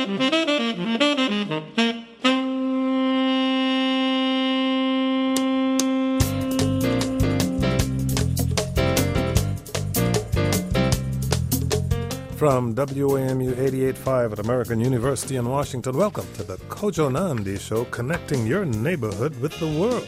From WAMU 88.5 at American University in Washington, welcome to the Kojo Nandi Show, connecting your neighborhood with the world.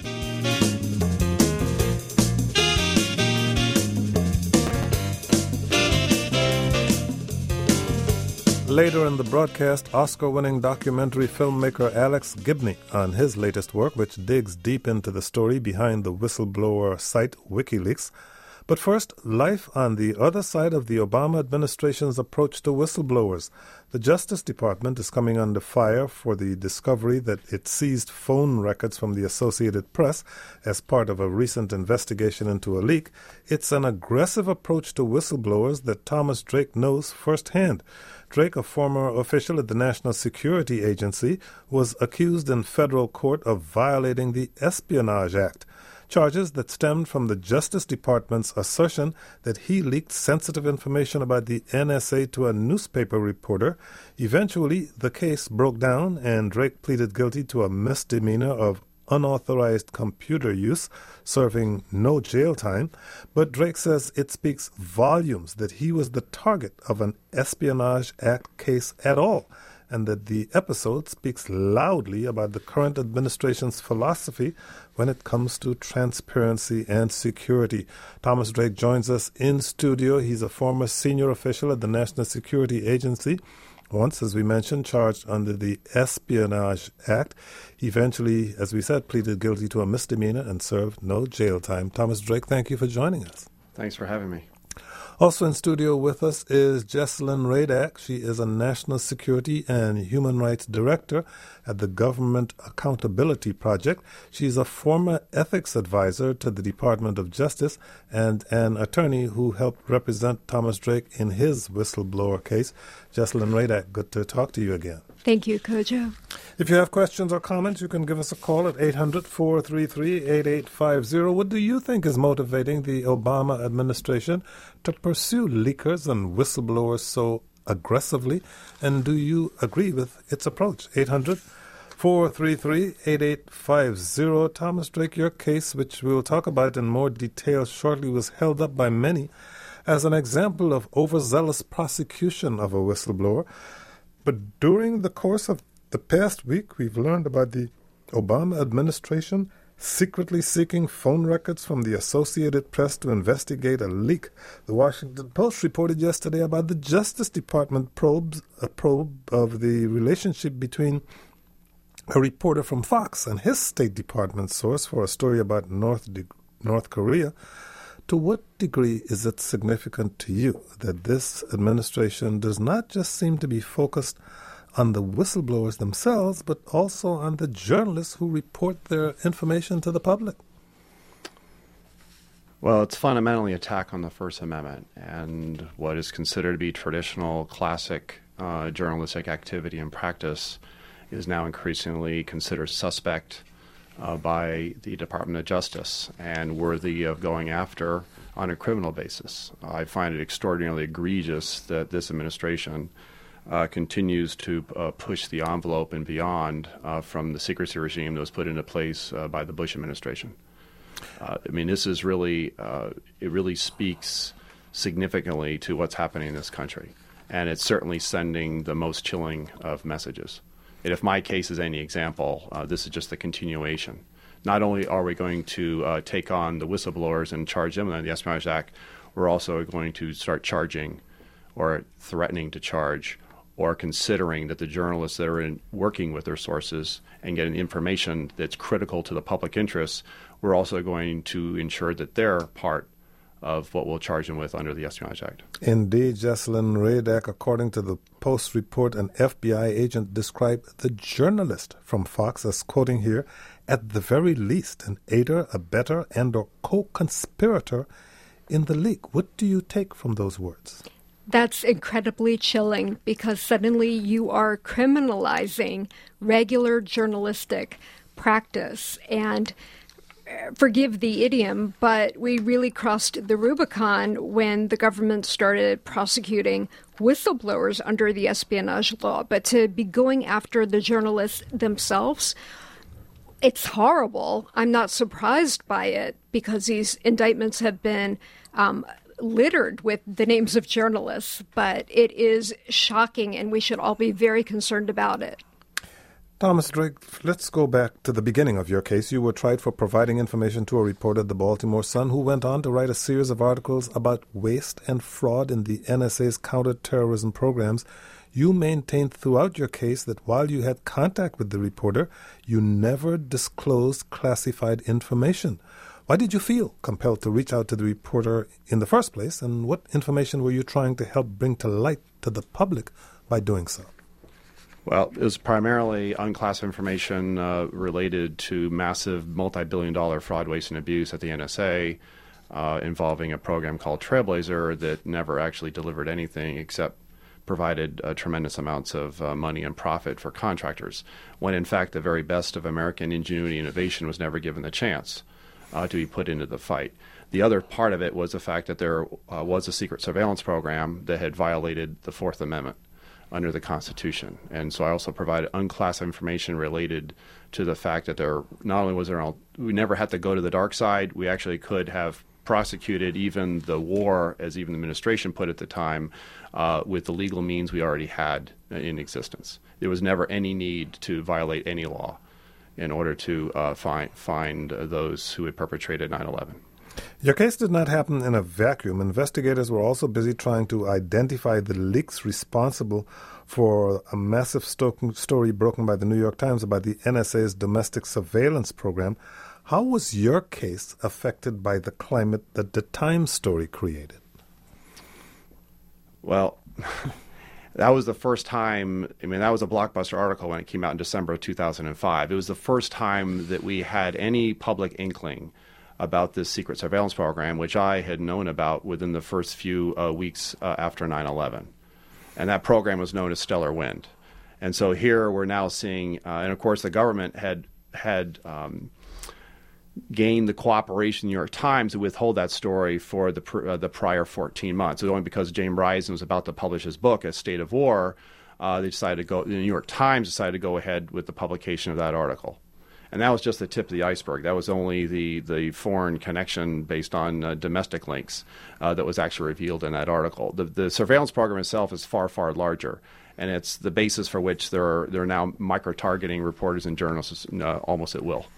Later in the broadcast, Oscar-winning documentary filmmaker Alex Gibney on his latest work, which digs deep into the story behind the whistleblower site WikiLeaks. But first, life on the other side of the Obama administration's approach to whistleblowers. The Justice Department is coming under fire for the discovery that it seized phone records from the Associated Press as part of a recent investigation into a leak. It's an aggressive approach to whistleblowers that Thomas Drake knows firsthand. Drake, a former official at the National Security Agency, was accused in federal court of violating the Espionage Act. Charges that stemmed from the Justice Department's assertion that he leaked sensitive information about the NSA to a newspaper reporter. Eventually, the case broke down and Drake pleaded guilty to a misdemeanor of unauthorized computer use, serving no jail time. But Drake says it speaks volumes that he was the target of an Espionage Act case at all, and that the episode speaks loudly about the current administration's philosophy when it comes to transparency and security. Thomas Drake joins us in studio. He's a former senior official at the National Security Agency, once, as we mentioned, charged under the Espionage Act. He eventually, as we said, pleaded guilty to a misdemeanor and served no jail time. Thomas Drake, thank you for joining us. Thanks for having me. Also in studio with us is Jessalyn Radack. She is a National Security and Human Rights Director at the Government Accountability Project. She's a former ethics advisor to the Department of Justice and an attorney who helped represent Thomas Drake in his whistleblower case. Jessalyn Radack, good to talk to you again. Thank you, Kojo. If you have questions or comments, you can give us a call at 800-433-8850. What do you think is motivating the Obama administration to pursue leakers and whistleblowers so aggressively? And do you agree with its approach? 800-433-8850. Thomas Drake, your case, which we will talk about in more detail shortly, was held up by many as an example of overzealous prosecution of a whistleblower. But during the course of the past week, we've learned about the Obama administration secretly seeking phone records from the Associated Press to investigate a leak. The Washington Post reported yesterday about the Justice Department a probe of the relationship between a reporter from Fox and his State Department source for a story about North Korea. To what degree is it significant to you that this administration does not just seem to be focused on the whistleblowers themselves, but also on the journalists who report their information to the public? Well, it's fundamentally an attack on the First Amendment and what is considered to be traditional, classic journalistic activity and practice is now increasingly considered suspect by the Department of Justice and worthy of going after on a criminal basis. I find it extraordinarily egregious that this administration continues to push the envelope and beyond from the secrecy regime that was put into place by the Bush administration. This is really, it really speaks significantly to what's happening in this country. And it's certainly sending the most chilling of messages. And if my case is any example, this is just a continuation. Not only are we going to take on the whistleblowers and charge them under the Espionage Act, we're also going to start charging or threatening to charge or considering that the journalists that are working with their sources and getting information that's critical to the public interest, we're also going to ensure that they're part of what we'll charge them with under the Espionage Act. Indeed, Jessalyn Radack, according to the Post report, an FBI agent described the journalist from Fox as, quoting here, at the very least, an aider, abettor, and or co-conspirator in the leak. What do you take from those words? That's incredibly chilling because suddenly you are criminalizing regular journalistic practice. And forgive the idiom, but we really crossed the Rubicon when the government started prosecuting whistleblowers under the espionage law, but to be going after the journalists themselves, it's horrible. I'm not surprised by it because these indictments have been littered with the names of journalists, but it is shocking and we should all be very concerned about it. Thomas Drake, let's go back to the beginning of your case. You were tried for providing information to a reporter at the Baltimore Sun who went on to write a series of articles about waste and fraud in the NSA's counterterrorism programs. You maintained throughout your case that while you had contact with the reporter, you never disclosed classified information. Why did you feel compelled to reach out to the reporter in the first place, and what information were you trying to help bring to light to the public by doing so? Well, it was primarily unclassified information related to massive multi-billion-dollar fraud, waste, and abuse at the NSA involving a program called Trailblazer that never actually delivered anything except provided tremendous amounts of money and profit for contractors, when in fact the very best of American ingenuity and innovation was never given the chance to be put into the fight. The other part of it was the fact that there was a secret surveillance program that had violated the Fourth Amendment under the Constitution. And so I also provided unclassified information related to the fact that there not only was there, we never had to go to the dark side, we actually could have prosecuted even the war, as even the administration put at the time, with the legal means we already had in existence. There was never any need to violate any law in order to find those who had perpetrated 9/11. Your case did not happen in a vacuum. Investigators were also busy trying to identify the leaks responsible for a massive story broken by the New York Times about the NSA's domestic surveillance program. How was your case affected by the climate that the Times story created? Well, that was the first time, that was a blockbuster article when it came out in December of 2005. It was the first time that we had any public inkling about this secret surveillance program, which I had known about within the first few weeks after 9/11. And that program was known as Stellar Wind. And so here we're now seeing, and of course the government had gained the cooperation of the New York Times to withhold that story for the prior 14 months. It was only because James Risen was about to publish his book, A State of War, they decided to go. The New York Times decided to go ahead with the publication of that article. And that was just the tip of the iceberg. That was only the foreign connection based on domestic links that was actually revealed in that article. The surveillance program itself is far, far larger, and it's the basis for which they're now micro-targeting reporters and journalists almost at will.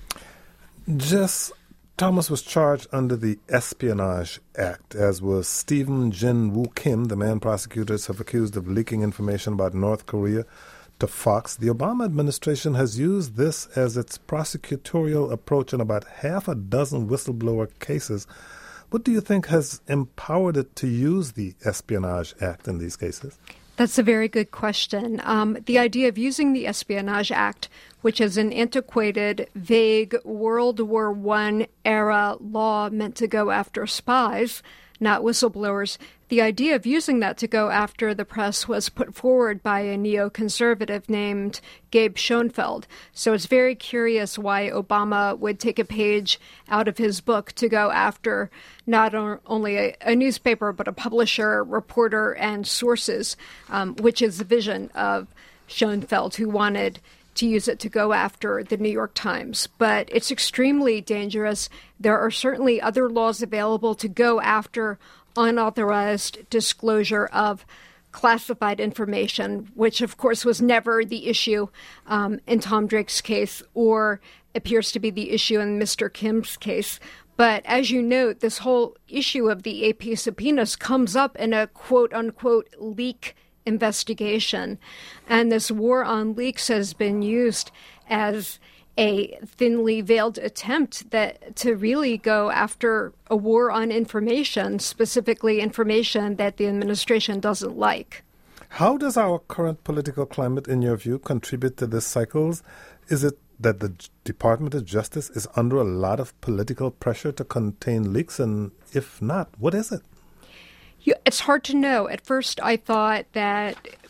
Jess, Thomas was charged under the Espionage Act, as was Stephen Jin Woo Kim, the man prosecutors have accused of leaking information about North Korea to Fox. The Obama administration has used this as its prosecutorial approach in about half a dozen whistleblower cases. What do you think has empowered it to use the Espionage Act in these cases? That's a very good question. The idea of using the Espionage Act, which is an antiquated, vague World War I era law meant to go after spies, not whistleblowers, the idea of using that to go after the press was put forward by a neoconservative named Gabe Schoenfeld. So it's very curious why Obama would take a page out of his book to go after not only a newspaper, but a publisher, reporter, and sources, which is the vision of Schoenfeld, who wanted to use it to go after the New York Times. But it's extremely dangerous. There are certainly other laws available to go after unauthorized disclosure of classified information, which of course was never the issue in Tom Drake's case or appears to be the issue in Mr. Kim's case. But as you note, this whole issue of the AP subpoenas comes up in a quote-unquote leak investigation. And this war on leaks has been used as a thinly veiled attempt to really go after a war on information, specifically information that the administration doesn't like. How does our current political climate, in your view, contribute to this cycles? Is it that the Department of Justice is under a lot of political pressure to contain leaks? And if not, what is it? It's hard to know. At first, I thought that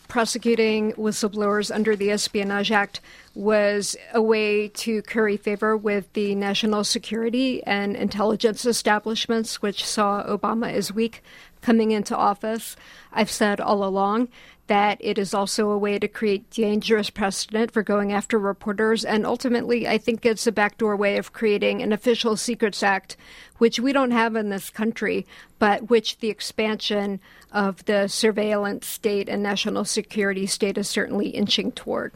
prosecuting whistleblowers under the Espionage Act was a way to curry favor with the national security and intelligence establishments, which saw Obama as weak coming into office. I've said all along that it is also a way to create dangerous precedent for going after reporters. And ultimately, I think it's a backdoor way of creating an official secrets act, which we don't have in this country, but which the expansion of the surveillance state and national security state is certainly inching toward.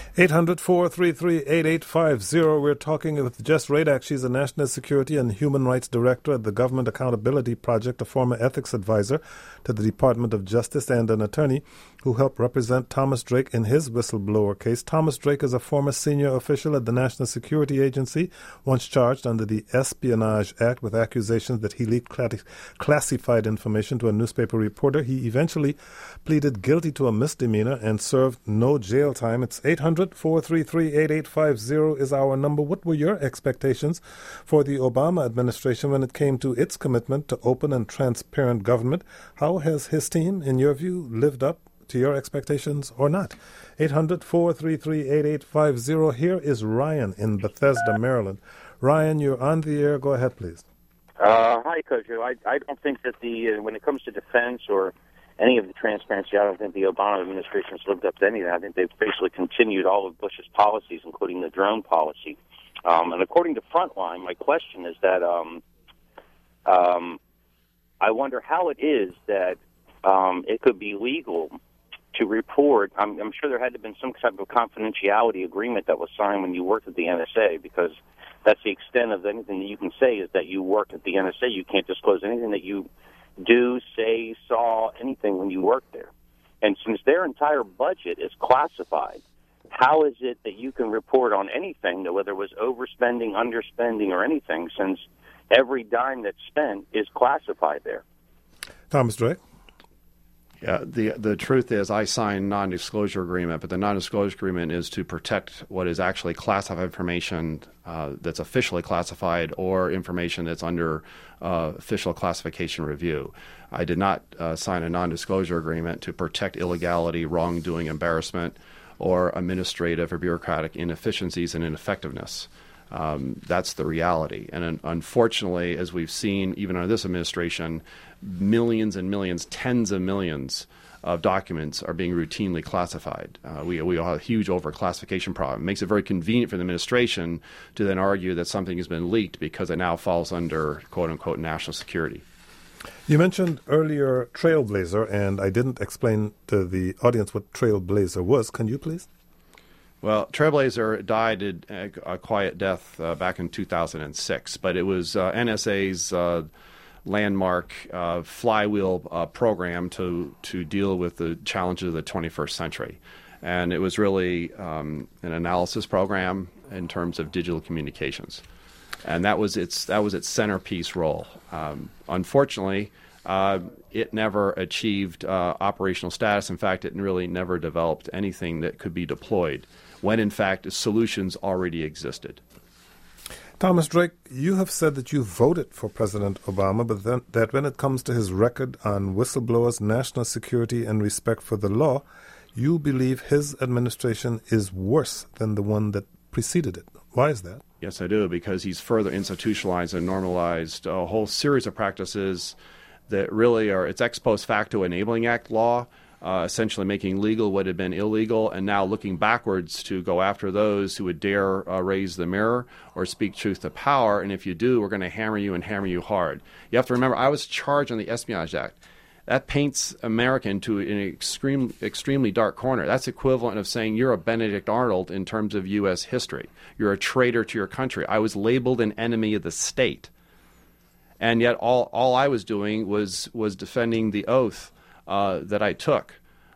800-433-8850. We're talking with Jess Radak. She's a National Security and Human Rights Director at the Government Accountability Project, a former ethics advisor to the Department of Justice, and an attorney who helped represent Thomas Drake in his whistleblower case. Thomas Drake is a former senior official at the National Security Agency, once charged under the Espionage Act with accusations that he leaked classified information to a newspaper reporter. He eventually pleaded guilty to a misdemeanor and served no jail time. It's 800-433-8850 is our number. What were your expectations for the Obama administration when it came to its commitment to open and transparent government? How has his team, in your view, lived up to your expectations or not? 800-433-8850. Here is Ryan in Bethesda, Maryland. Ryan, you're on the air. Go ahead, please. Hi, Kojo. I don't think that when it comes to defense or any of the transparency, I don't think the Obama administration has lived up to any of that. I think they've basically continued all of Bush's policies, including the drone policy. And according to Frontline, my question is that I wonder how it is that it could be legal to report. I'm sure there had to have been some type of confidentiality agreement that was signed when you worked at the NSA, because that's the extent of anything that you can say is that you worked at the NSA. You can't disclose anything that you do, say, saw, anything when you worked there. And since their entire budget is classified, how is it that you can report on anything, whether it was overspending, underspending, or anything, since every dime that's spent is classified there? Thomas Drake? Yeah, the truth is I signed non-disclosure agreement, but the non-disclosure agreement is to protect what is actually classified information that's officially classified or information that's under official classification review. I did not sign a non-disclosure agreement to protect illegality, wrongdoing, embarrassment, or administrative or bureaucratic inefficiencies and ineffectiveness. That's the reality. And unfortunately, as we've seen even under this administration, millions and millions, tens of millions of documents are being routinely classified. We all have a huge overclassification problem. It makes it very convenient for the administration to then argue that something has been leaked because it now falls under, quote-unquote, national security. You mentioned earlier Trailblazer, and I didn't explain to the audience what Trailblazer was. Can you, please? Well, Trailblazer died a quiet death back in 2006, but it was NSA's landmark flywheel program to deal with the challenges of the 21st century. And it was really an analysis program in terms of digital communications. And that was its centerpiece role. Unfortunately, it never achieved operational status. In fact, it really never developed anything that could be deployed, when in fact solutions already existed. Thomas Drake, you have said that you voted for President Obama, but that when it comes to his record on whistleblowers, national security, and respect for the law, you believe his administration is worse than the one that preceded it. Why is that? Yes, I do, because he's further institutionalized and normalized a whole series of practices that really are, it's ex post facto Enabling Act law, essentially making legal what had been illegal, and now looking backwards to go after those who would dare raise the mirror or speak truth to power. And if you do, we're going to hammer you and hammer you hard. You have to remember, I was charged on the Espionage Act. That paints America into an extremely dark corner. That's equivalent of saying you're a Benedict Arnold in terms of U.S. history. You're a traitor to your country. I was labeled an enemy of the state. And yet all I was doing was defending the oath that I took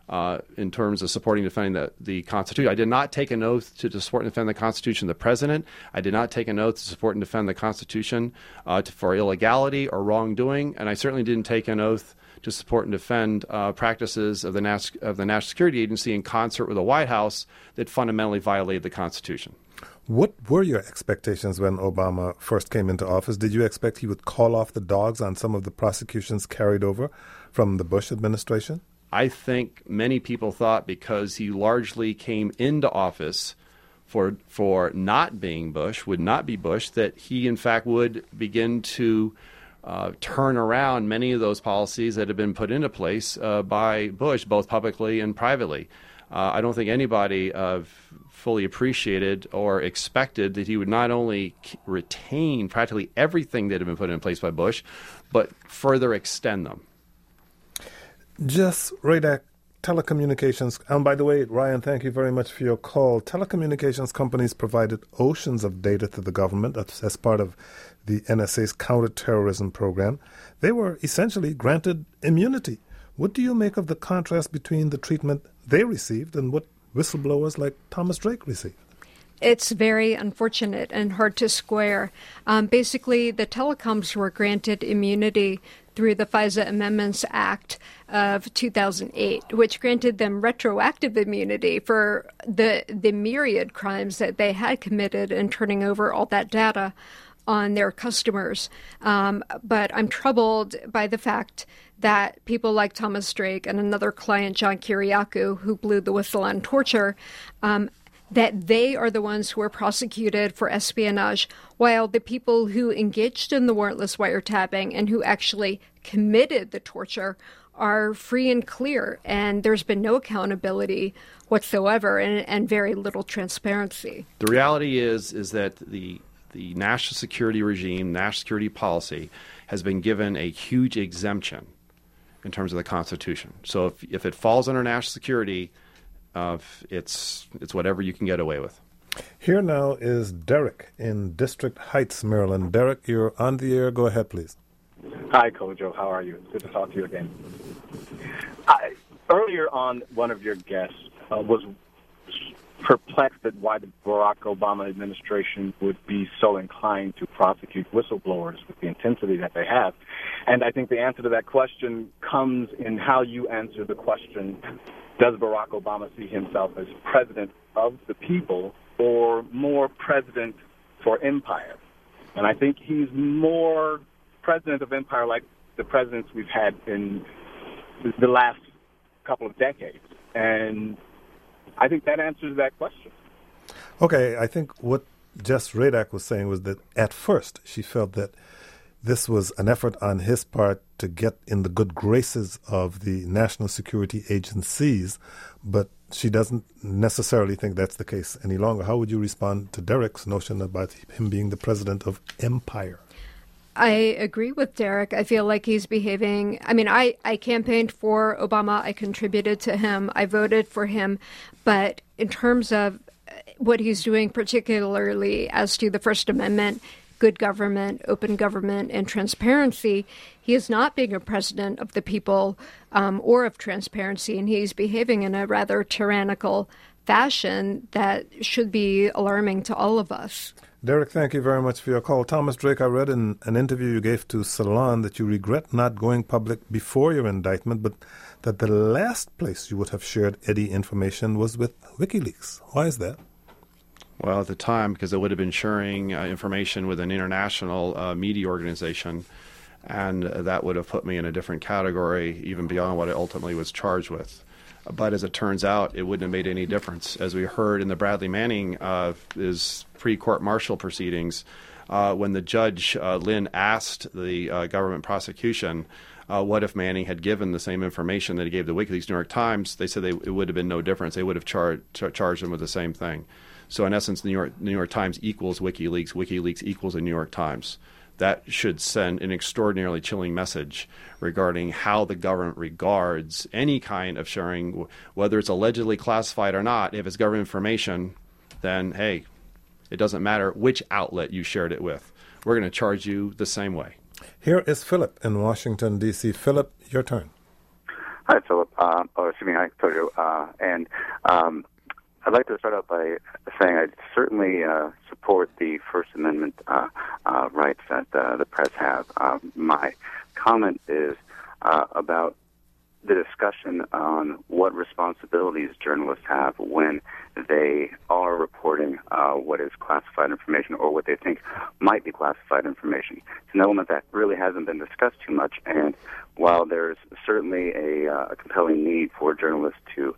in terms of supporting and defending the Constitution. I did not take an oath to support and defend the Constitution of the President. I did not take an oath to support and defend the Constitution for illegality or wrongdoing. And I certainly didn't take an oath to support and defend practices of the National Security Agency in concert with the White House that fundamentally violated the Constitution. What were your expectations when Obama first came into office? Did you expect he would call off the dogs on some of the prosecutions carried over from the Bush administration? I think many people thought because he largely came into office for not being Bush, would not be Bush, that he in fact would begin to turn around many of those policies that had been put into place by Bush, both publicly and privately. I don't think anybody fully appreciated or expected that he would not only retain practically everything that had been put in place by Bush, but further extend them. Just Radak, telecommunications, and by the way, Ryan, thank you very much for your call. Telecommunications companies provided oceans of data to the government as part of the NSA's counterterrorism program. They were essentially granted immunity. What do you make of the contrast between the treatment they received and what whistleblowers like Thomas Drake received? It's very unfortunate and hard to square. Basically, the telecoms were granted immunity through the FISA Amendments Act of 2008, which granted them retroactive immunity for the myriad crimes that they had committed in turning over all that data on their customers. But I'm troubled by the fact that people like Thomas Drake and another client, John Kiriakou, who blew the whistle on torture, that they are the ones who are prosecuted for espionage, while the people who engaged in the warrantless wiretapping and who actually committed the torture are free and clear. And there's been no accountability whatsoever and very little transparency. The reality is that the national security regime, national security policy, has been given a huge exemption in terms of the Constitution. So if it falls under national security, it's whatever you can get away with. Here now is Derek in District Heights, Maryland. Derek, you're on the air. Go ahead, please. Hi, Kojo. How are you? It's good to talk to you again. Earlier on, one of your guests was perplexed at why the Barack Obama administration would be so inclined to prosecute whistleblowers with the intensity that they have. And I think the answer to that question comes in how you answer the question, does Barack Obama see himself as president of the people or more president for empire? And I think he's more president of empire like the presidents we've had in the last couple of decades. And I think that answers that question. Okay, I think what Jess Radak was saying was that at first she felt that this was an effort on his part to get in the good graces of the national security agencies, but she doesn't necessarily think that's the case any longer. How would you respond to Derek's notion about him being the president of empire? I agree with Derek. I feel like he's behaving. I mean, I campaigned for Obama. I contributed to him. I voted for him. But in terms of what he's doing, particularly as to the First Amendment, good government, open government, and transparency, he is not being a president of the people or of transparency, and he's behaving in a rather tyrannical fashion that should be alarming to all of us. Derek, thank you very much for your call. Thomas Drake, I read in an interview you gave to Salon that you regret not going public before your indictment, but that the last place you would have shared any information was with WikiLeaks. Why is that? Well, at the time, because it would have been sharing information with an international media organization, and that would have put me in a different category, even beyond what I ultimately was charged with. But as it turns out, it wouldn't have made any difference. As we heard in the Bradley Manning his pre-court martial proceedings, when the judge, Lynn, asked the government prosecution, what if Manning had given the same information that he gave the WikiLeaks New York Times, they said it would have been no difference. They would have charged him with the same thing. So in essence, New York Times equals WikiLeaks. WikiLeaks equals the New York Times. That should send an extraordinarily chilling message regarding how the government regards any kind of sharing, whether it's allegedly classified or not. If it's government information, then, hey, it doesn't matter which outlet you shared it with. We're going to charge you the same way. Here is Philip in Washington, D.C. Philip, your turn. Hi, Philip. Hi, Tojo. I'd like to start out by saying I certainly support the First Amendment rights that the press have. My comment is about the discussion on what responsibilities journalists have have when they are reporting what is classified information or what they think might be classified information. It's an element that really hasn't been discussed too much, and while there's certainly a compelling need for journalists to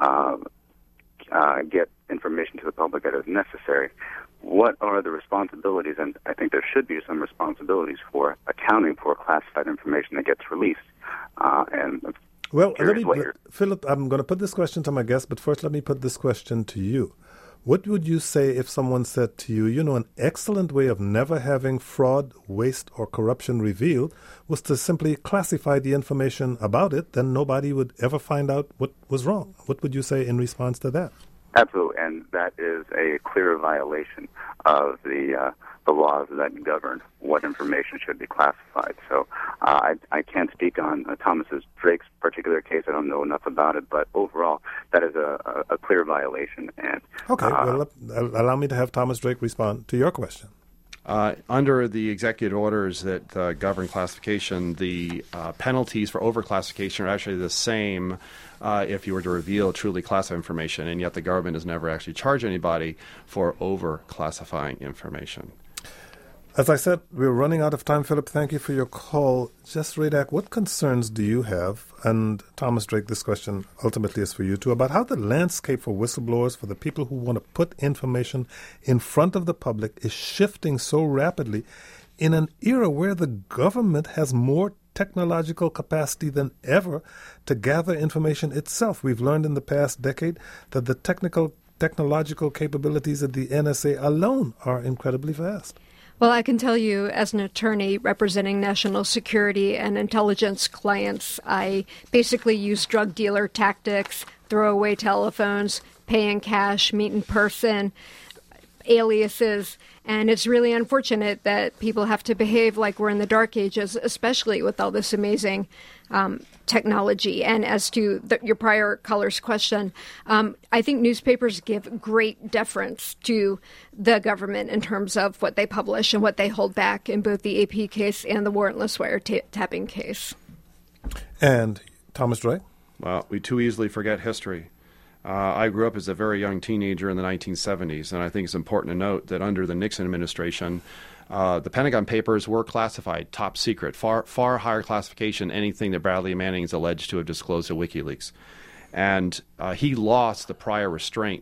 get information to the public that is necessary, what are the responsibilities? And I think there should be some responsibilities for accounting for classified information that gets released. Well, Philip, I'm going to put this question to my guest, but first let me put this question to you. What would you say if someone said to you, an excellent way of never having fraud, waste, or corruption revealed was to simply classify the information about it, then nobody would ever find out what was wrong? What would you say in response to that? Absolutely, and that is a clear violation of the laws that govern what information should be classified. So I can't speak on Thomas Drake's particular case. I don't know enough about it, but overall, that is a clear violation. And okay, well, allow me to have Thomas Drake respond to your question. Under the executive orders that govern classification, the penalties for overclassification are actually the same if you were to reveal truly classified information, and yet the government has never actually charged anybody for overclassifying information. As I said, we're running out of time. Philip, thank you for your call. Jess Radak, what concerns do you have, and Thomas Drake, this question ultimately is for you too, about how the landscape for whistleblowers, for the people who want to put information in front of the public, is shifting so rapidly in an era where the government has more technological capacity than ever to gather information itself. We've learned in the past decade that the technological capabilities of the NSA alone are incredibly vast. Well, I can tell you, as an attorney representing national security and intelligence clients, I basically use drug dealer tactics, throwaway telephones, pay in cash, meet in person, aliases. And it's really unfortunate that people have to behave like we're in the dark ages, especially with all this amazing technology. And as to your prior caller's question, I think newspapers give great deference to the government in terms of what they publish and what they hold back in both the AP case and the warrantless wiretapping case. And Thomas Drake? Well, we too easily forget history. I grew up as a very young teenager in the 1970s, and I think it's important to note that under the Nixon administration, the Pentagon Papers were classified top secret, far higher classification than anything that Bradley Manning is alleged to have disclosed to WikiLeaks. And he lost the prior restraint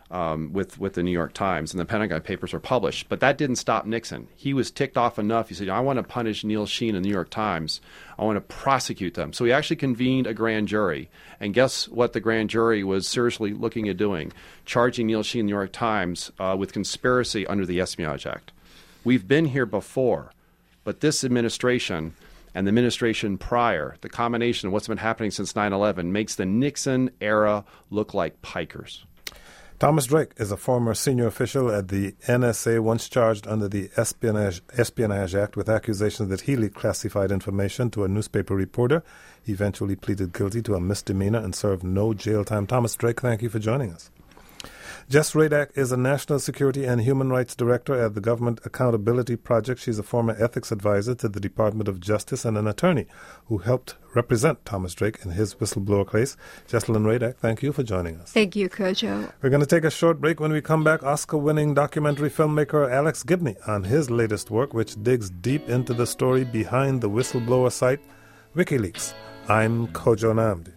with the New York Times, and the Pentagon Papers were published. But that didn't stop Nixon. He was ticked off enough. He said, I want to punish Neil Sheen and the New York Times. I want to prosecute them. So he actually convened a grand jury. And guess what the grand jury was seriously looking at doing? Charging Neil Sheen and the New York Times with conspiracy under the Espionage Act. We've been here before, but this administration and the administration prior, the combination of what's been happening since 9/11, makes the Nixon era look like pikers. Thomas Drake is a former senior official at the NSA, once charged under the Espionage Act with accusations that he leaked classified information to a newspaper reporter. He eventually pleaded guilty to a misdemeanor and served no jail time. Thomas Drake, thank you for joining us. Jess Radak is a National Security and Human Rights Director at the Government Accountability Project. She's a former ethics advisor to the Department of Justice and an attorney who helped represent Thomas Drake in his whistleblower case. Jessalyn Radak, thank you for joining us. Thank you, Kojo. We're going to take a short break. When we come back, Oscar-winning documentary filmmaker Alex Gibney on his latest work, which digs deep into the story behind the whistleblower site WikiLeaks. I'm Kojo Nnamdi.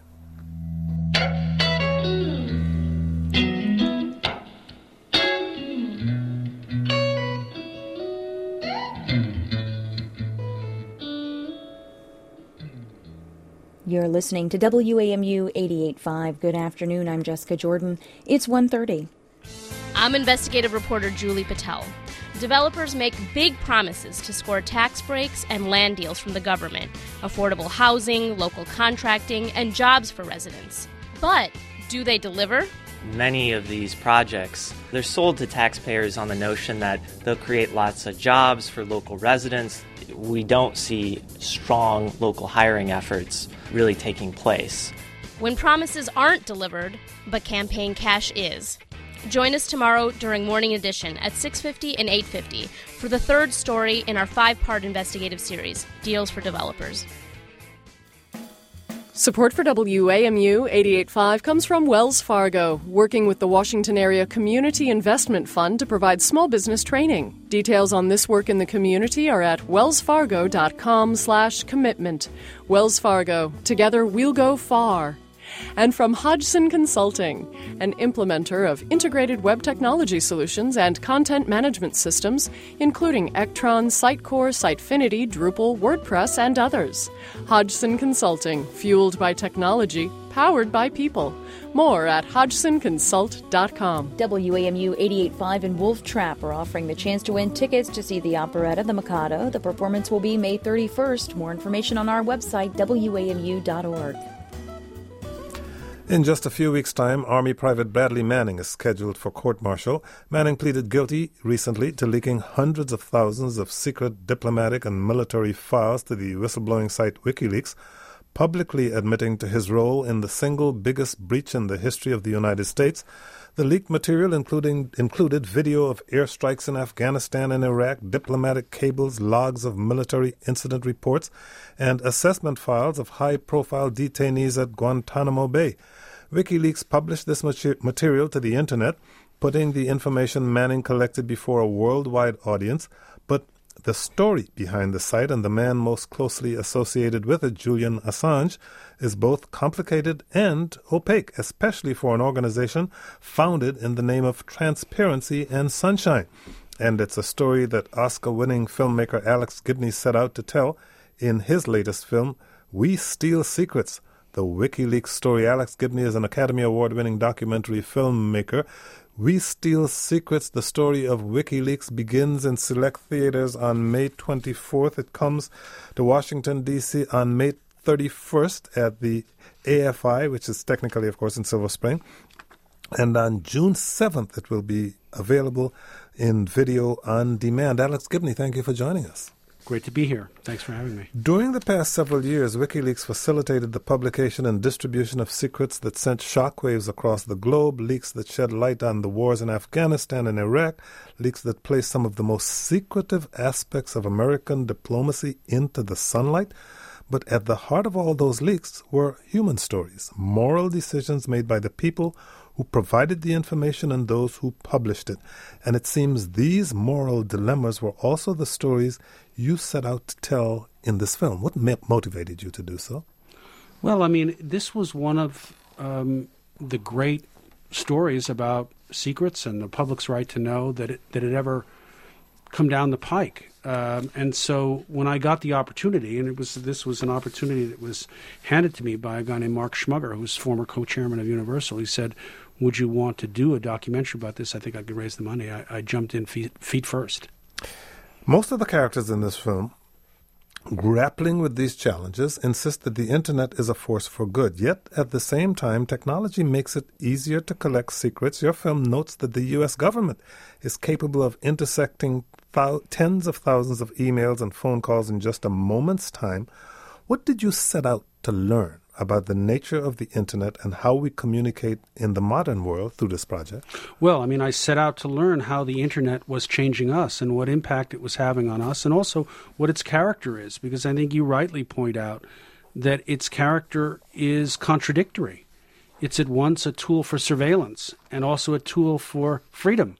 You're listening to WAMU 88.5. Good afternoon. I'm Jessica Jordan. It's 1:30. I'm investigative reporter Julie Patel. Developers make big promises to score tax breaks and land deals from the government, affordable housing, local contracting, and jobs for residents. But do they deliver? Many of these projects, they're sold to taxpayers on the notion that they'll create lots of jobs for local residents. We don't see strong local hiring efforts really taking place. When promises aren't delivered, but campaign cash is. Join us tomorrow during Morning Edition at 6:50 and 8:50 for the third story in our 5-part investigative series, Deals for Developers. Support for WAMU 88.5 comes from Wells Fargo, working with the Washington Area Community Investment Fund to provide small business training. Details on this work in the community are at wellsfargo.com/commitment. Wells Fargo. Together we'll go far. And from Hodgson Consulting, an implementer of integrated web technology solutions and content management systems, including Ectron, Sitecore, Sitefinity, Drupal, WordPress, and others. Hodgson Consulting, fueled by technology, powered by people. More at hodgsonconsult.com. WAMU 88.5 and Wolf Trap are offering the chance to win tickets to see the operetta The Mikado. The performance will be May 31st. More information on our website, wamu.org. In just a few weeks' time, Army Private Bradley Manning is scheduled for court-martial. Manning pleaded guilty recently to leaking hundreds of thousands of secret diplomatic and military files to the whistleblowing site WikiLeaks, publicly admitting to his role in the single biggest breach in the history of the United States. The leaked material included video of airstrikes in Afghanistan and Iraq, diplomatic cables, logs of military incident reports, and assessment files of high-profile detainees at Guantanamo Bay. WikiLeaks published this material to the Internet, putting the information Manning collected before a worldwide audience, but the story behind the site and the man most closely associated with it, Julian Assange, is both complicated and opaque, especially for an organization founded in the name of transparency and sunshine. And it's a story that Oscar-winning filmmaker Alex Gibney set out to tell in his latest film, We Steal Secrets, the WikiLeaks story. Alex Gibney is an Academy Award-winning documentary filmmaker. We Steal Secrets, the story of WikiLeaks, begins in select theaters on May 24th. It comes to Washington, D.C. on May 31st at the AFI, which is technically, of course, in Silver Spring. And on June 7th, it will be available in video on demand. Alex Gibney, thank you for joining us. Great to be here. Thanks for having me. During the past several years, WikiLeaks facilitated the publication and distribution of secrets that sent shockwaves across the globe, leaks that shed light on the wars in Afghanistan and Iraq, leaks that placed some of the most secretive aspects of American diplomacy into the sunlight. But at the heart of all those leaks were human stories, moral decisions made by the people who provided the information and those who published it. And it seems these moral dilemmas were also the stories you set out to tell in this film. What motivated you to do so? Well, I mean, this was one of the great stories about secrets and the public's right to know that it ever come down the pike. And so when I got the opportunity, and this was an opportunity that was handed to me by a guy named Mark Schmugger, who's former co-chairman of Universal. He said, would you want to do a documentary about this? I think I could raise the money. I jumped in feet first. Most of the characters in this film, grappling with these challenges, insist that the Internet is a force for good. Yet, at the same time, technology makes it easier to collect secrets. Your film notes that the U.S. government is capable of intersecting tens of thousands of emails and phone calls in just a moment's time. What did you set out to learn about the nature of the Internet and how we communicate in the modern world through this project? Well, I mean, I set out to learn how the Internet was changing us and what impact it was having on us, and also what its character is, because I think you rightly point out that its character is contradictory. It's at once a tool for surveillance and also a tool for freedom.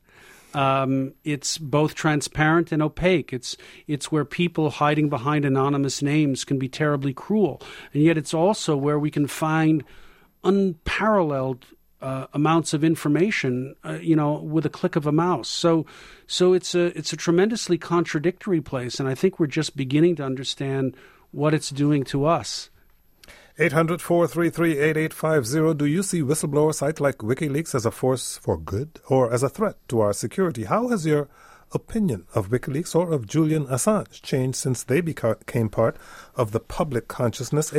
It's both transparent and opaque. It's where people hiding behind anonymous names can be terribly cruel. And yet it's also where we can find unparalleled amounts of information, with a click of a mouse. So it's a tremendously contradictory place, and I think we're just beginning to understand what it's doing to us. 800-433-8850. Do you see whistleblower sites like WikiLeaks as a force for good or as a threat to our security? How has your opinion of WikiLeaks or of Julian Assange changed since they became part of the public consciousness?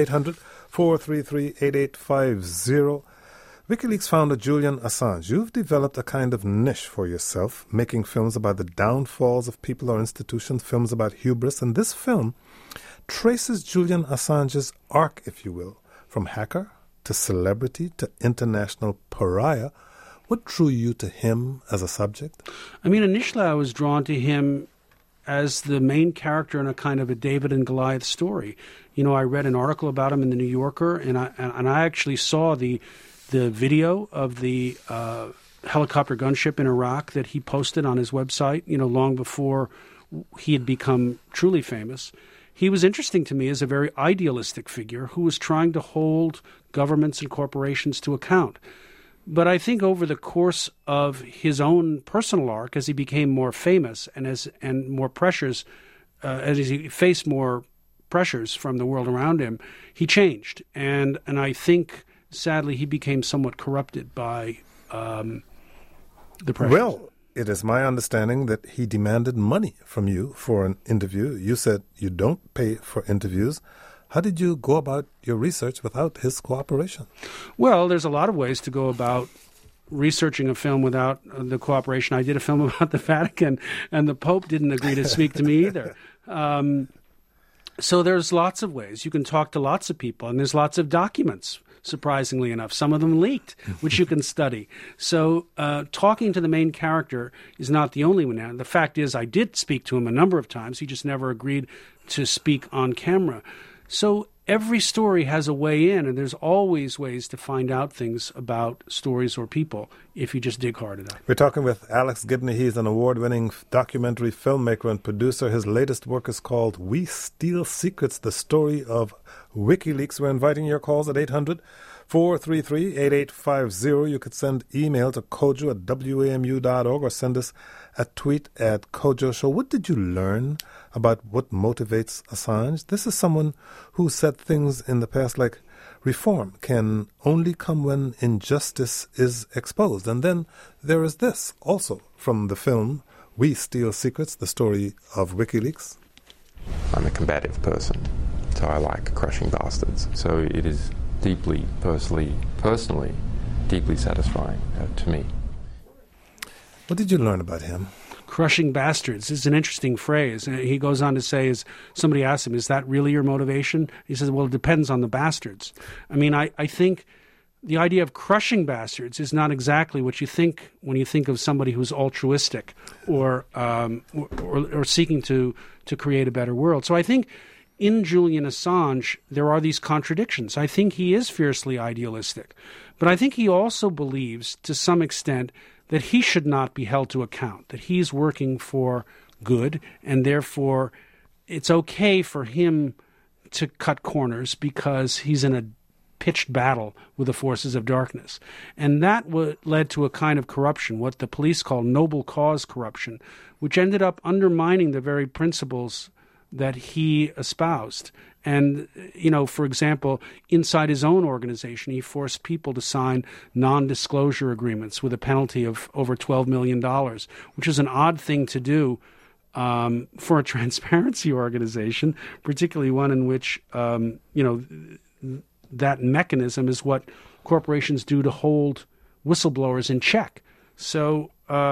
800-433-8850. WikiLeaks founder Julian Assange, you've developed a kind of niche for yourself, making films about the downfalls of people or institutions, films about hubris, and this film traces Julian Assange's arc, if you will, from hacker to celebrity to international pariah. What drew you to him as a subject? I mean, initially I was drawn to him as the main character in a kind of a David and Goliath story. You know, I read an article about him in the New Yorker, and I actually saw the video of the helicopter gunship in Iraq that he posted on his website, you know, long before he had become truly famous. He was interesting to me as a very idealistic figure who was trying to hold governments and corporations to account. But I think over the course of his own personal arc, as he became more famous and more pressures, as he faced more pressures from the world around him, he changed. And I think, sadly, he became somewhat corrupted by the pressures. Well, it is my understanding that he demanded money from you for an interview. You said you don't pay for interviews. How did you go about your research without his cooperation? Well, there's a lot of ways to go about researching a film without the cooperation. I did a film about the Vatican, and the Pope didn't agree to speak to me either. So there's lots of ways. You can talk to lots of people, and there's lots of documents, surprisingly enough. Some of them leaked, which you can study. So talking to the main character is not the only one. Now, the fact is I did speak to him a number of times. He just never agreed to speak on camera. So every story has a way in, and there's always ways to find out things about stories or people if you just dig hard enough. We're talking with Alex Gibney. He's an award-winning documentary filmmaker and producer. His latest work is called We Steal Secrets, the story of WikiLeaks. We're inviting your calls at 800-433-8850. You could send email to kojo at wamu.org or send us a tweet at Kojo Show. What did you learn about what motivates Assange? This is someone who said things in the past like reform can only come when injustice is exposed. And then there is this also from the film We Steal Secrets, the story of WikiLeaks. I'm a combative person, so I like crushing bastards. So it is deeply, personally, deeply satisfying to me. What did you learn about him? Crushing bastards is an interesting phrase. He goes on to say, somebody asked him, is that really your motivation? He says, well, it depends on the bastards. I mean, I think the idea of crushing bastards is not exactly what you think when you think of somebody who's altruistic or seeking to create a better world. So I think in Julian Assange, there are these contradictions. I think he is fiercely idealistic, but I think he also believes to some extent that he should not be held to account, that he's working for good, and therefore it's okay for him to cut corners because he's in a pitched battle with the forces of darkness. And that led to a kind of corruption, what the police call noble cause corruption, which ended up undermining the very principles that he espoused. And, you know, for example, inside his own organization, he forced people to sign non-disclosure agreements with a penalty of over $12 million, which is an odd thing to do for a transparency organization, particularly one in which, that mechanism is what corporations do to hold whistleblowers in check. So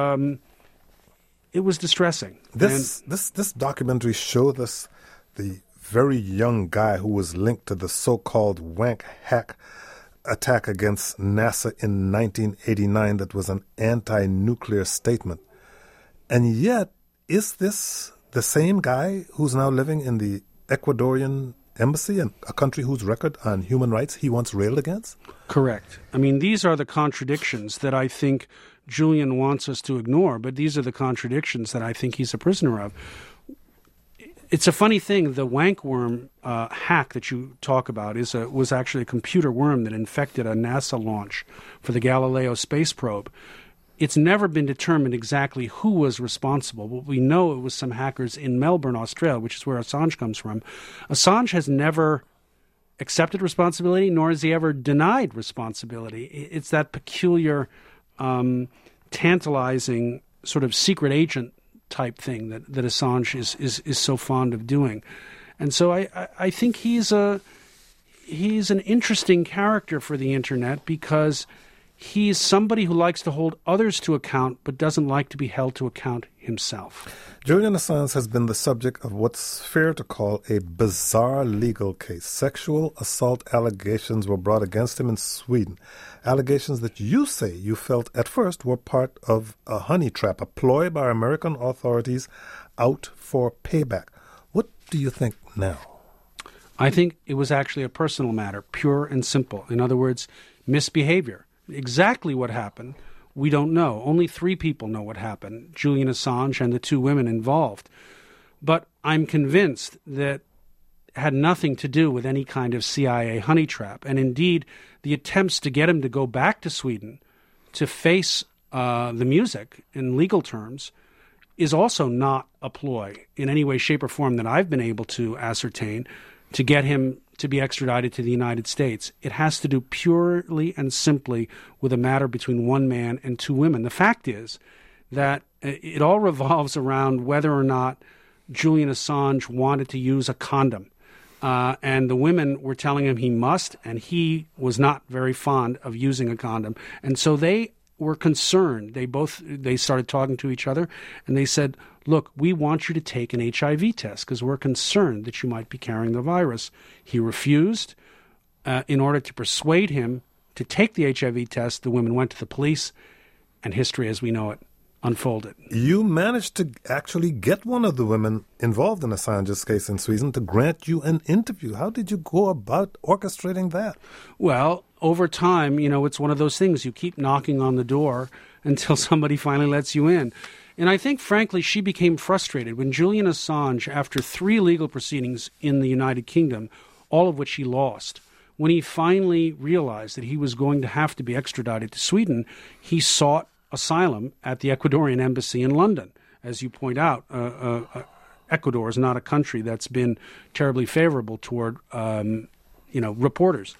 it was distressing. This documentary showed us the very young guy who was linked to the so-called wank hack attack against NASA in 1989 that was an anti-nuclear statement. And yet, is this the same guy who's now living in the Ecuadorian embassy, a country whose record on human rights he once railed against? Correct. I mean, these are the contradictions that I think Julian wants us to ignore, but these are the contradictions that I think he's a prisoner of. It's a funny thing. The wankworm hack that you talk about was actually a computer worm that infected a NASA launch for the Galileo space probe. It's never been determined exactly who was responsible, but we know it was some hackers in Melbourne, Australia, which is where Assange comes from. Assange has never accepted responsibility, nor has he ever denied responsibility. It's that peculiar, tantalizing sort of secret agent type thing that Assange is so fond of doing. And so I think he's an interesting character for the internet because he is somebody who likes to hold others to account but doesn't like to be held to account himself. Julian Assange has been the subject of what's fair to call a bizarre legal case. Sexual assault allegations were brought against him in Sweden. Allegations that you say you felt at first were part of a honey trap, a ploy by American authorities out for payback. What do you think now? I think it was actually a personal matter, pure and simple. In other words, misbehavior. Exactly what happened, we don't know. Only 3 people know what happened, Julian Assange and the 2 women involved. But I'm convinced that it had nothing to do with any kind of CIA honey trap. And indeed, the attempts to get him to go back to Sweden to face the music in legal terms is also not a ploy in any way, shape, or form that I've been able to ascertain to get him to be extradited to the United States. It has to do purely and simply with a matter between 1 man and 2 women. The fact is that it all revolves around whether or not Julian Assange wanted to use a condom. And the women were telling him he must, and he was not very fond of using a condom. And so they were concerned. They started talking to each other, and they said, look, we want you to take an HIV test because we're concerned that you might be carrying the virus. He refused. In order to persuade him to take the HIV test, the women went to the police, and history as we know it unfolded. You managed to actually get one of the women involved in Assange's case in Sweden to grant you an interview. How did you go about orchestrating that? Well, over time, it's one of those things. You keep knocking on the door until somebody finally lets you in. And I think, frankly, she became frustrated when Julian Assange, after 3 legal proceedings in the United Kingdom, all of which he lost, when he finally realized that he was going to have to be extradited to Sweden, he sought asylum at the Ecuadorian embassy in London. As you point out, Ecuador is not a country that's been terribly favorable toward, reporters.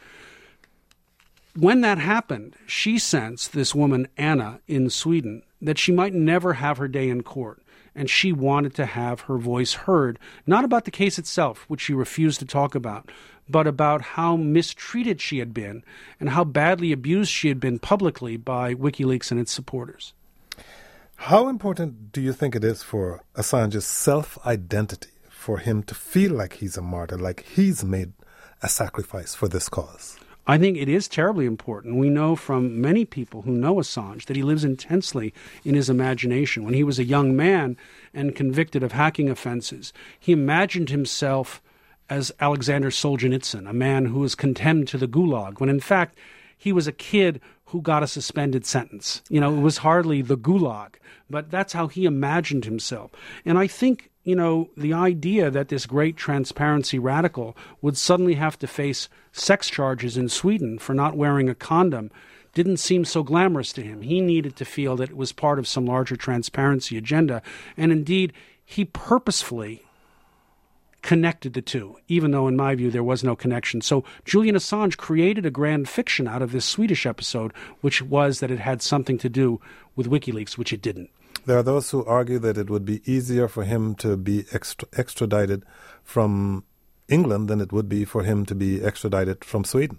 When that happened, she sensed, this woman, Anna, in Sweden, that she might never have her day in court. And she wanted to have her voice heard, not about the case itself, which she refused to talk about, but about how mistreated she had been and how badly abused she had been publicly by WikiLeaks and its supporters. How important do you think it is for Assange's self-identity, for him to feel like he's a martyr, like he's made a sacrifice for this cause? I think it is terribly important. We know from many people who know Assange that he lives intensely in his imagination. When he was a young man and convicted of hacking offenses, he imagined himself as Alexander Solzhenitsyn, a man who was condemned to the Gulag, when in fact he was a kid who got a suspended sentence. It was hardly the Gulag, but that's how he imagined himself. And I think, the idea that this great transparency radical would suddenly have to face sex charges in Sweden for not wearing a condom didn't seem so glamorous to him. He needed to feel that it was part of some larger transparency agenda. And indeed, he purposefully connected the two, even though, in my view, there was no connection. So Julian Assange created a grand fiction out of this Swedish episode, which was that it had something to do with WikiLeaks, which it didn't. There are those who argue that it would be easier for him to be extradited from England than it would be for him to be extradited from Sweden.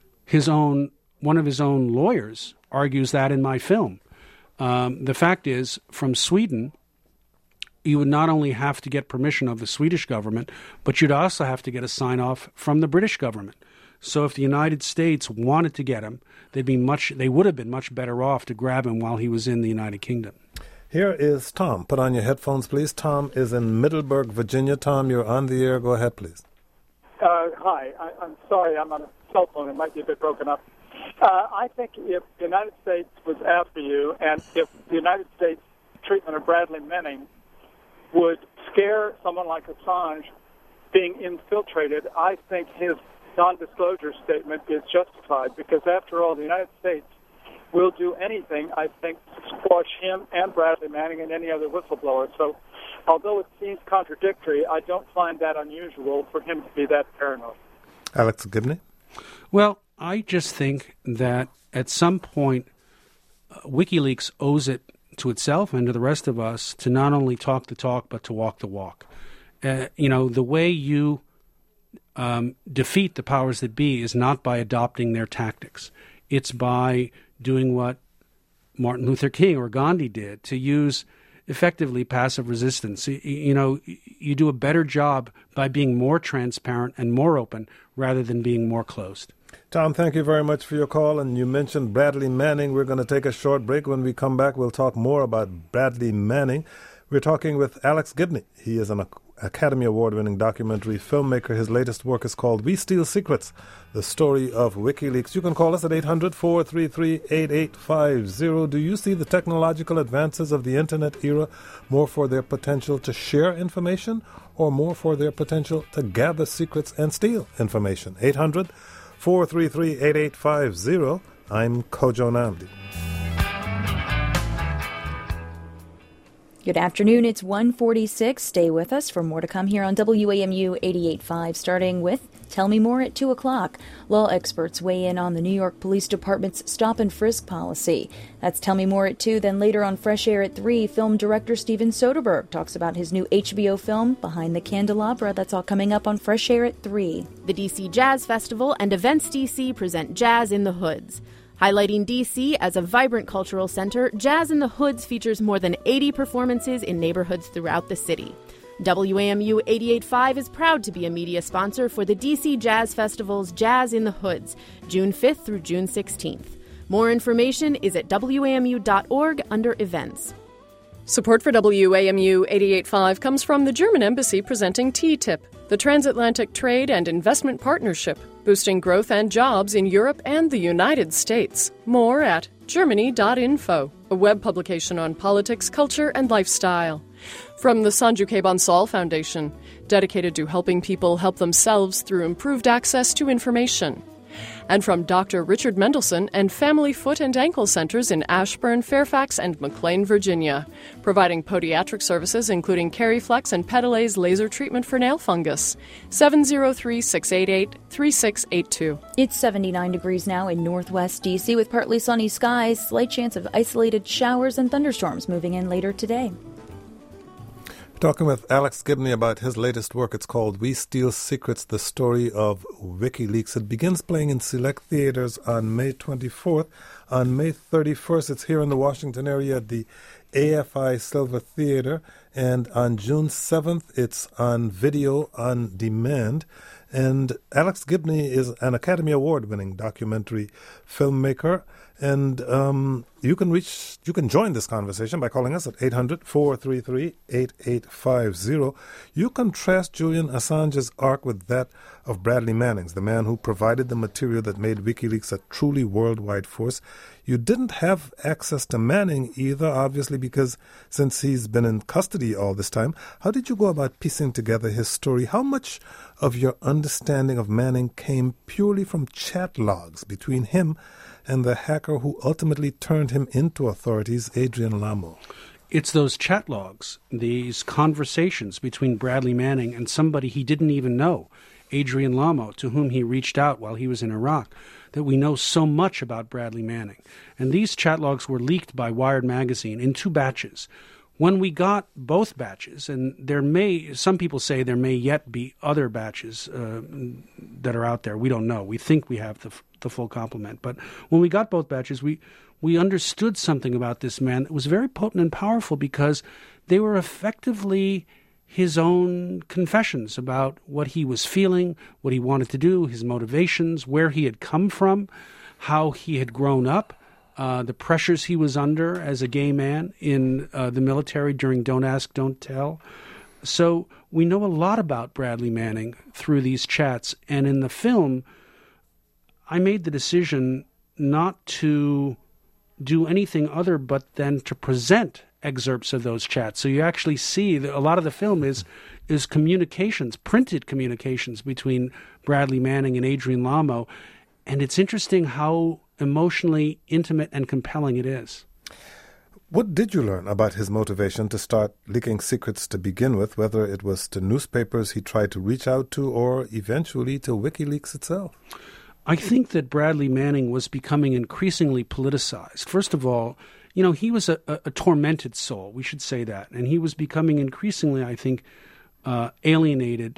One of his own lawyers argues that in my film. The fact is, from Sweden, you would not only have to get permission of the Swedish government, but you'd also have to get a sign-off from the British government. So if the United States wanted to get him, they would have been much better off to grab him while he was in the United Kingdom. Here is Tom. Put on your headphones, please. Tom is in Middleburg, Virginia. Tom, you're on the air. Go ahead, please. Hi. I'm sorry. I'm on a cell phone. It might be a bit broken up. I think if the United States was after you, and if the United States treatment of Bradley Manning would scare someone like Assange being infiltrated, I think his non-disclosure statement is justified, because after all, the United States will do anything, I think, to squash him and Bradley Manning and any other whistleblower. So although it seems contradictory, I don't find that unusual for him to be that paranoid. Alex Gibney? Well, I just think that at some point, WikiLeaks owes it to itself and to the rest of us to not only talk the talk, but to walk the walk. The way you defeat the powers that be is not by adopting their tactics. It's by doing what Martin Luther King or Gandhi did, to use effectively passive resistance. You do a better job by being more transparent and more open rather than being more closed. Tom, thank you very much for your call. And you mentioned Bradley Manning. We're going to take a short break. When we come back, we'll talk more about Bradley Manning. We're talking with Alex Gibney. He is an Academy Award-winning documentary filmmaker. His latest work is called We Steal Secrets, the story of WikiLeaks. You can call us at 800-433-8850. Do you see the technological advances of the Internet era more for their potential to share information or more for their potential to gather secrets and steal information? 800-433-8850. I'm Kojo Nnamdi. Good afternoon. It's 1:46. Stay with us for more to come here on WAMU 88.5, starting with Tell Me More at 2 o'clock. Law experts weigh in on the New York Police Department's stop and frisk policy. That's Tell Me More at 2. Then later on Fresh Air at 3, film director Steven Soderbergh talks about his new HBO film, Behind the Candelabra. That's all coming up on Fresh Air at 3. The DC Jazz Festival and Events DC present Jazz in the Hoods. Highlighting D.C. as a vibrant cultural center, Jazz in the Hoods features more than 80 performances in neighborhoods throughout the city. WAMU 88.5 is proud to be a media sponsor for the D.C. Jazz Festival's Jazz in the Hoods, June 5th through June 16th. More information is at WAMU.org under Events. Support for WAMU 88.5 comes from the German Embassy presenting TTIP, the Transatlantic Trade and Investment Partnership, boosting growth and jobs in Europe and the United States. More at germany.info, a web publication on politics, culture, and lifestyle. From the Sanju K. Bansal Foundation, dedicated to helping people help themselves through improved access to information. And from Dr. Richard Mendelson and Family Foot and Ankle Centers in Ashburn, Fairfax, and McLean, Virginia, providing podiatric services including Cariflex and Pedalase laser treatment for nail fungus. 703-688-3682. It's 79 degrees now in northwest D.C. with partly sunny skies, slight chance of isolated showers and thunderstorms moving in later today. Talking with Alex Gibney about his latest work. It's called We Steal Secrets, the story of WikiLeaks. It begins playing in select theaters on May 24th. On May 31st, it's here in the Washington area at the AFI Silver Theater. And on June 7th, it's on video on demand. And Alex Gibney is an Academy Award-winning documentary filmmaker. And you can join this conversation by calling us at 800-433-8850. You contrast Julian Assange's arc with that of Bradley Manning's, the man who provided the material that made WikiLeaks a truly worldwide force. You didn't have access to Manning either, obviously, because since he's been in custody all this time. How did you go about piecing together his story? How much of your understanding of Manning came purely from chat logs between him and the hacker who ultimately turned him into authorities, Adrian Lamo? It's those chat logs, these conversations between Bradley Manning and somebody he didn't even know, Adrian Lamo, to whom he reached out while he was in Iraq, that we know so much about Bradley Manning. And these chat logs were leaked by Wired magazine in 2 batches. When we got both batches, and some people say there may yet be other batches that are out there. We don't know. We think we have the full complement. But when we got both batches, we understood something about this man that was very potent and powerful because they were effectively his own confessions about what he was feeling, what he wanted to do, his motivations, where he had come from, how he had grown up, the pressures he was under as a gay man in the military during Don't Ask, Don't Tell. So we know a lot about Bradley Manning through these chats. And in the film, I made the decision not to do anything other but then to present excerpts of those chats. So you actually see that a lot of the film is communications, printed communications between Bradley Manning and Adrian Lamo. And it's interesting how emotionally intimate and compelling it is. What did you learn about his motivation to start leaking secrets to begin with, whether it was to newspapers he tried to reach out to or eventually to WikiLeaks itself? I think that Bradley Manning was becoming increasingly politicized. First of all, he was a tormented soul, we should say that. And he was becoming increasingly, I think, alienated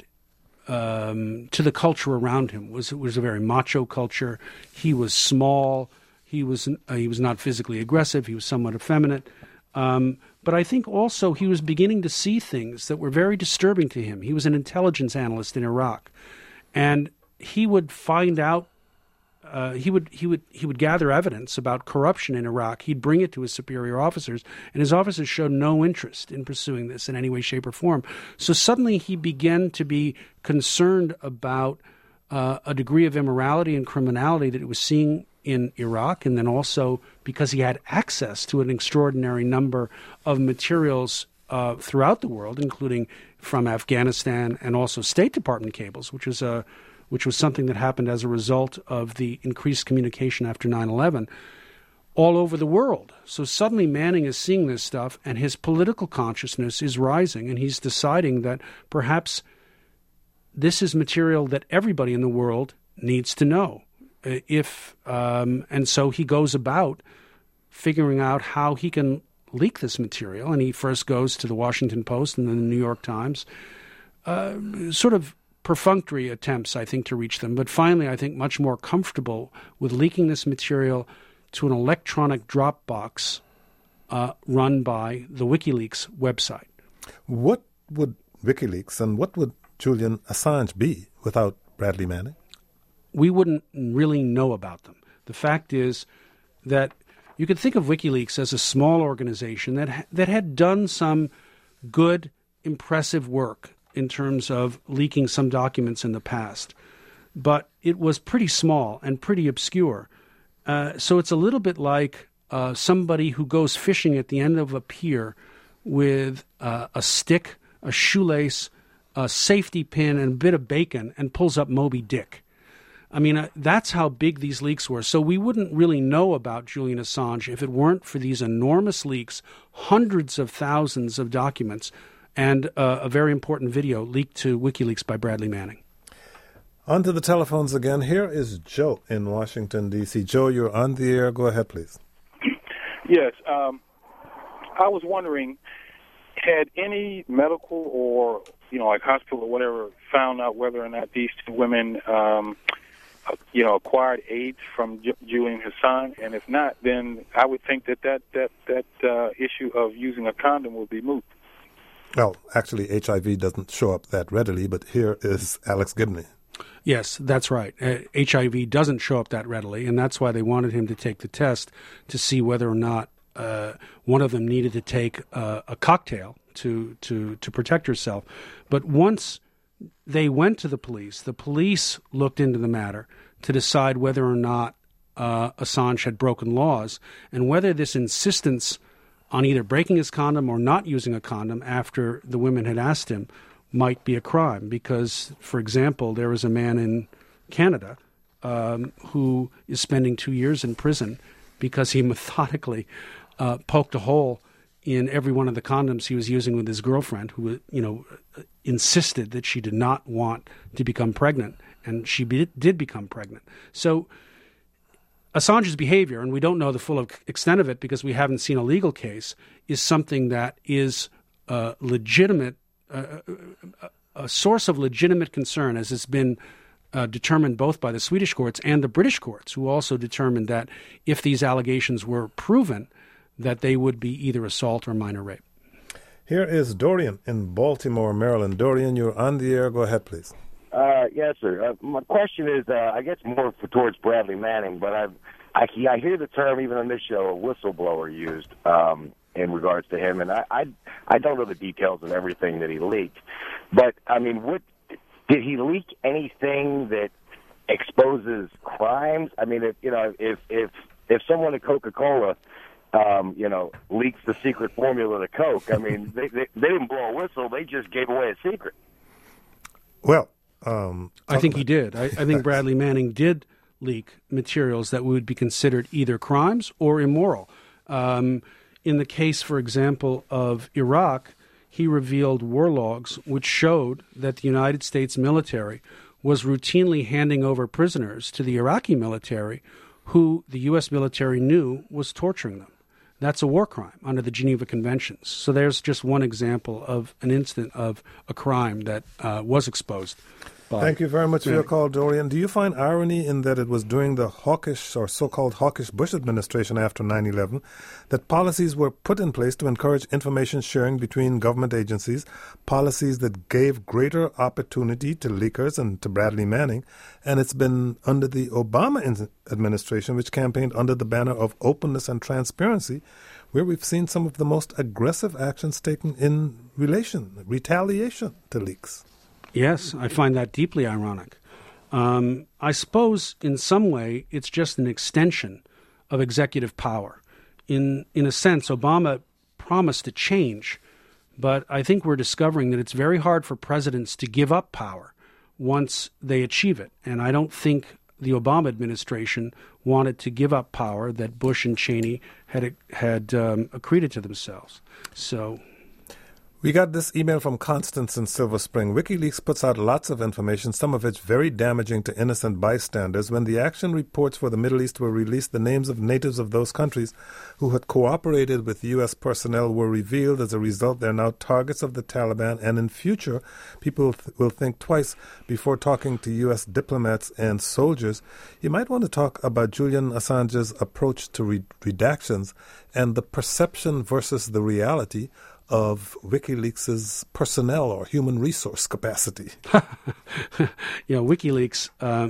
to the culture around him. It was a very macho culture. He was small. He was not physically aggressive. He was somewhat effeminate. But I think also he was beginning to see things that were very disturbing to him. He was an intelligence analyst in Iraq, and he would find out. He would gather evidence about corruption in Iraq. He'd bring it to his superior officers, and his officers showed no interest in pursuing this in any way, shape, or form. So suddenly he began to be concerned about a degree of immorality and criminality that he was seeing in Iraq, and then also because he had access to an extraordinary number of materials throughout the world, including from Afghanistan and also State Department cables, which was something that happened as a result of the increased communication after 9/11 all over the world. So suddenly Manning is seeing this stuff, and his political consciousness is rising, and he's deciding that perhaps this is material that everybody in the world needs to know. And so he goes about figuring out how he can leak this material, and he first goes to the Washington Post and then the New York Times, sort of perfunctory attempts, I think, to reach them. But finally, I think much more comfortable with leaking this material to an electronic Dropbox run by the WikiLeaks website. What would WikiLeaks and what would Julian Assange be without Bradley Manning? We wouldn't really know about them. The fact is that you could think of WikiLeaks as a small organization that had done some good, impressive work in terms of leaking some documents in the past. But it was pretty small and pretty obscure. So it's a little bit like somebody who goes fishing at the end of a pier with a stick, a shoelace, a safety pin, and a bit of bacon and pulls up Moby Dick. I mean, that's how big these leaks were. So we wouldn't really know about Julian Assange if it weren't for these enormous leaks, hundreds of thousands of documents, and a very important video leaked to WikiLeaks by Bradley Manning. On to the telephones again. Here is Joe in Washington, D.C. Joe, you're on the air. Go ahead, please. Yes. I was wondering, had any medical or, like hospital or whatever, found out whether or not these two women, acquired AIDS from Julian Assange? And if not, then I would think that issue of using a condom will be moot. Well, actually, HIV doesn't show up that readily, but here is Alex Gibney. Yes, that's right. HIV doesn't show up that readily, and that's why they wanted him to take the test to see whether or not one of them needed to take a cocktail to protect herself. But once they went to the police looked into the matter to decide whether or not Assange had broken laws and whether this insistence on either breaking his condom or not using a condom after the women had asked him might be a crime. Because, for example, there was a man in Canada who is spending 2 years in prison because he methodically poked a hole in every one of the condoms he was using with his girlfriend, who, insisted that she did not want to become pregnant, and she did become pregnant. So Assange's behavior, and we don't know the full extent of it because we haven't seen a legal case, is something that is legitimate, a source of legitimate concern, as it's been determined both by the Swedish courts and the British courts, who also determined that if these allegations were proven, that they would be either assault or minor rape. Here is Dorian in Baltimore, Maryland. Dorian, you're on the air. Go ahead, please. Yes, sir. My question is, I guess more towards Bradley Manning, but I hear the term, even on this show, whistleblower used in regards to him, and I don't know the details of everything that he leaked. But, I mean, did he leak anything that exposes crimes? I mean, if someone at Coca-Cola leaks the secret formula to Coke, I mean, they didn't blow a whistle, they just gave away a secret. Well, I think he did. I think Bradley Manning did leak materials that would be considered either crimes or immoral. In the case, for example, of Iraq, he revealed war logs which showed that the United States military was routinely handing over prisoners to the Iraqi military, who the U.S. military knew was torturing them. That's a war crime under the Geneva Conventions. So there's just one example of an incident of a crime that was exposed. Bye. Thank you very much for your call, Dorian. Do you find irony in that it was during the hawkish or so-called hawkish Bush administration after 9/11 that policies were put in place to encourage information sharing between government agencies, policies that gave greater opportunity to leakers and to Bradley Manning, and it's been under the Obama administration, which campaigned under the banner of openness and transparency, where we've seen some of the most aggressive actions taken in retaliation to leaks. Yes, I find that deeply ironic. I suppose in some way it's just an extension of executive power. In a sense, Obama promised to change, but I think we're discovering that it's very hard for presidents to give up power once they achieve it. And I don't think the Obama administration wanted to give up power that Bush and Cheney had accreted to themselves. So we got this email from Constance in Silver Spring. WikiLeaks puts out lots of information, some of it very damaging to innocent bystanders. When the action reports for the Middle East were released, the names of natives of those countries who had cooperated with U.S. personnel were revealed. As a result, they're now targets of the Taliban, and in future, people will think twice before talking to U.S. diplomats and soldiers. You might want to talk about Julian Assange's approach to redactions and the perception versus the reality of WikiLeaks' personnel or human resource capacity. WikiLeaks,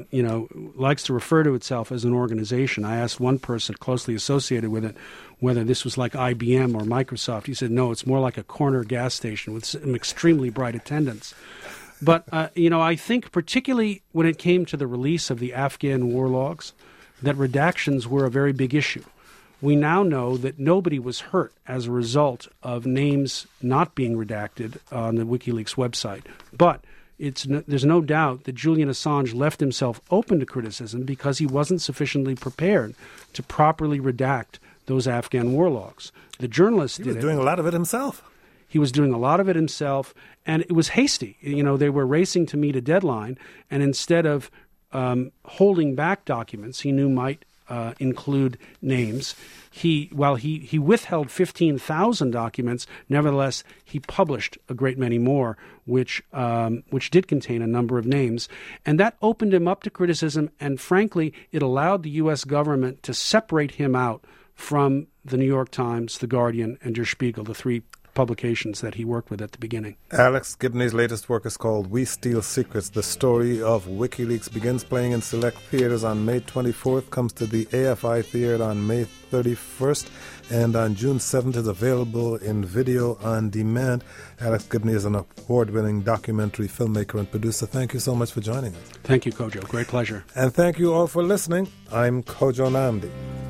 likes to refer to itself as an organization. I asked one person closely associated with it whether this was like IBM or Microsoft. He said, no, it's more like a corner gas station with some extremely bright attendants. But, I think particularly when it came to the release of the Afghan war logs, that redactions were a very big issue. We now know that nobody was hurt as a result of names not being redacted on the WikiLeaks website. But there's no doubt that Julian Assange left himself open to criticism because he wasn't sufficiently prepared to properly redact those Afghan war logs. The journalist did it. He was doing a lot of it himself. He was doing a lot of it himself, and it was hasty. They were racing to meet a deadline, and instead of holding back documents he knew might include names, he withheld 15,000 documents. Nevertheless, he published a great many more, which did contain a number of names, and that opened him up to criticism. And frankly, it allowed the U.S. government to separate him out from the New York Times, The Guardian, and Der Spiegel, the three publications that he worked with at the beginning. Alex Gibney's latest work is called We Steal Secrets. The story of WikiLeaks begins playing in select theaters on May 24th, comes to the AFI Theater on May 31st, and on June 7th is available in video on demand. Alex Gibney is an award-winning documentary filmmaker and producer. Thank you so much for joining us. Thank you, Kojo. Great pleasure. And thank you all for listening. I'm Kojo Nnamdi.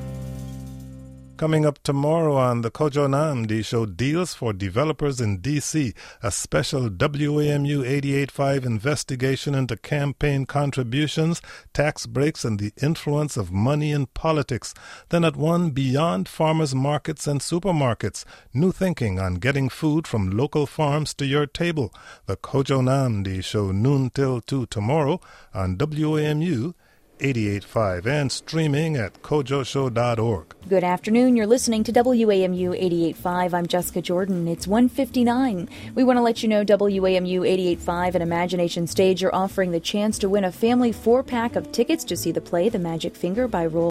Coming up tomorrow on the Kojo Nnamdi Show, Deals for Developers in D.C., a special WAMU 88.5 investigation into campaign contributions, tax breaks, and the influence of money in politics. Then at 1, Beyond Farmers Markets and Supermarkets, new thinking on getting food from local farms to your table. The Kojo Nnamdi Show, noon till 2 tomorrow on WAMU 88.5 and streaming at kojoshow.org. Good afternoon. You're listening to WAMU 88.5. I'm Jessica Jordan. It's 1:59. We want to let you know WAMU 88.5 and Imagination Stage are offering the chance to win a family 4-pack of tickets to see the play The Magic Finger by Roll